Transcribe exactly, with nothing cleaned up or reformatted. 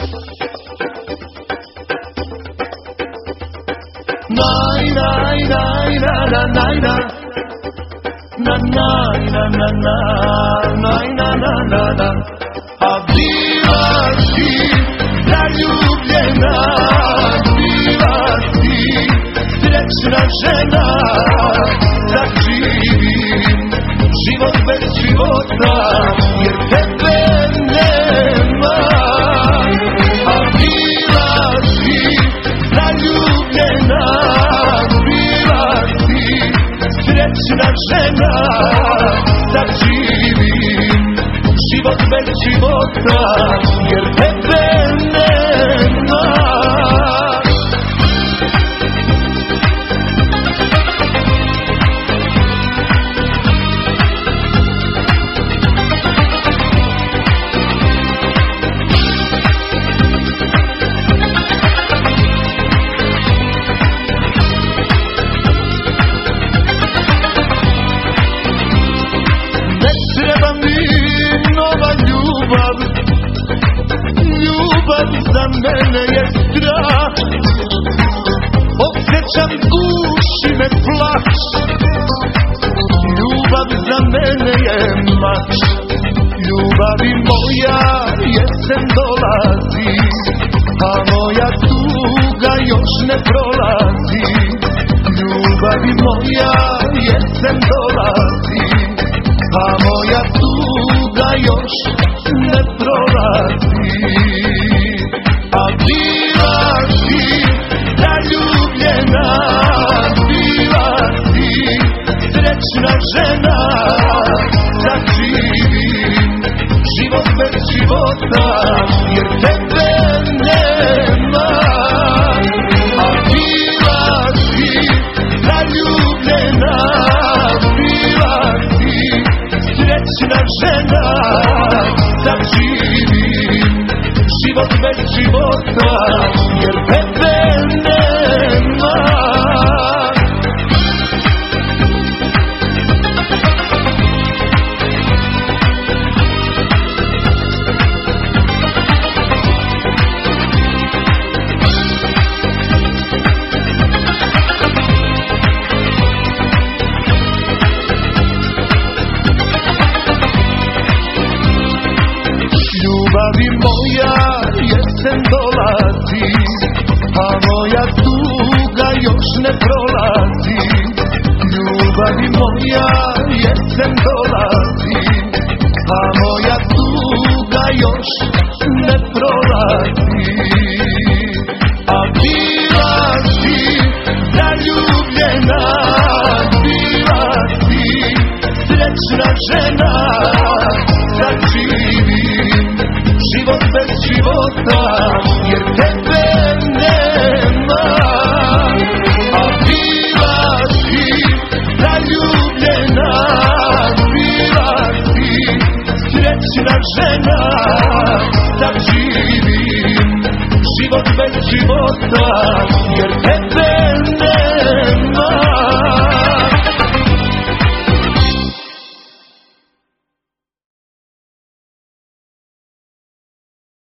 Naj, naj, naj, na, na, naj, na. Na, naj, na, na, na, naj, na, na, na, na. A bila si zaljubljena, bila si srećna žena, da živim život bez života, jer tebe nema. A bila si zaljubljena, bila si srećna žena, da živim život bez života, jer tebe nema. Za mene je strah, osjećam uši me plać. Ljubav za mene je mač, ljubavi moja jesen dolazi, a moja tuga još ne prolazi. Ljubavi moja jesen dolazi, a moja tuga još ne prolazi. A bila si zaljubljena, bila si srećna žena, da živim život bez života, jer tebe nema. A bila si zaljubljena, bila si srećna žena, da živim život bez života, jer tebe nema. Ljubavi moja jesen dolazi, a moja tuga još ne prolazi. Ljubavi moja jesen dolazi, a moja tuga još ne prolazi. A bila si zaljubljena, bila si srećna žena, da živim život bez života, jer tebe nema. A bila si zaljubljena, bila si srećna žena, da živim život bez života,